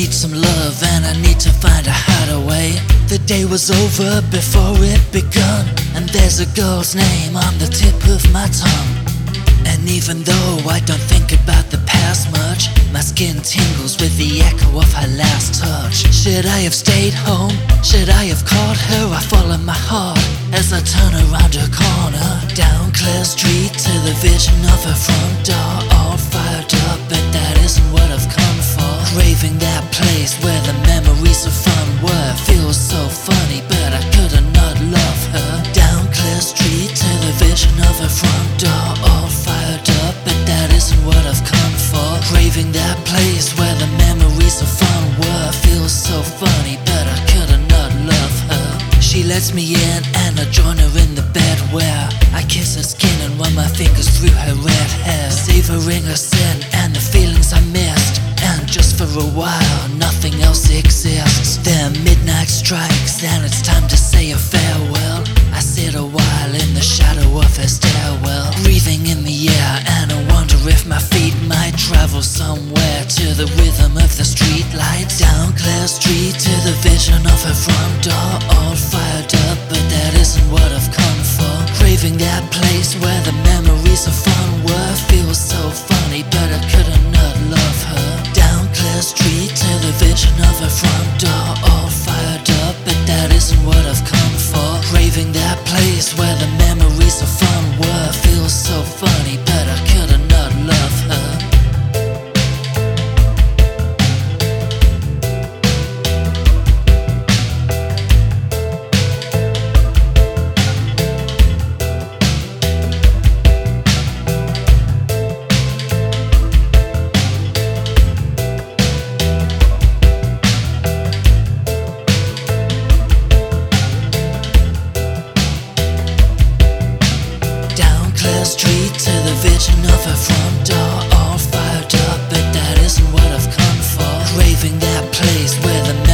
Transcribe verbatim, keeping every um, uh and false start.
need some love and I need to find a hideaway. The day was over before it begun, and there's a girl's name on the tip of my tongue. And even though I don't think about the past much, my skin tingles with the echo of her last touch. Should I have stayed home? Should I have called her? I follow my heart as I turn around a corner, down Clare Street to the vision of her front door, all fired up, but that isn't what I've come for. Craving that place where the memories of fun were. Feels so funny, but I could not love her. Down Clare Street to the vision of her front door, all fired up, but that isn't what I've come for. Craving that place where the memories of fun were. Feels so funny, but I could not love her. She lets me in and I join her in the bed where I kiss her skin and run my fingers through her red hair, savoring her sin and the feelings I missed. And just for a while, nothing else exists. Then midnight strikes and it's time to say a farewell. I sit a while in the shadow of her stairwell, breathing in the air, and I wonder if my feet might travel somewhere to the rhythm of the street lights. Down Clare Street to the vision of her front door, all fired up, but that isn't what I've come for. Craving that place where the memories of fun were. Feels so funny, but I could not love her. Down Clare Street to the vision of her front door, all fired up, but that isn't what I've come for. Craving that place where the memories of fun were. Feels so funny, but I could not love her. Clare Street to the vision of her front door, all fired up, but that isn't what I've come for. Craving that place where the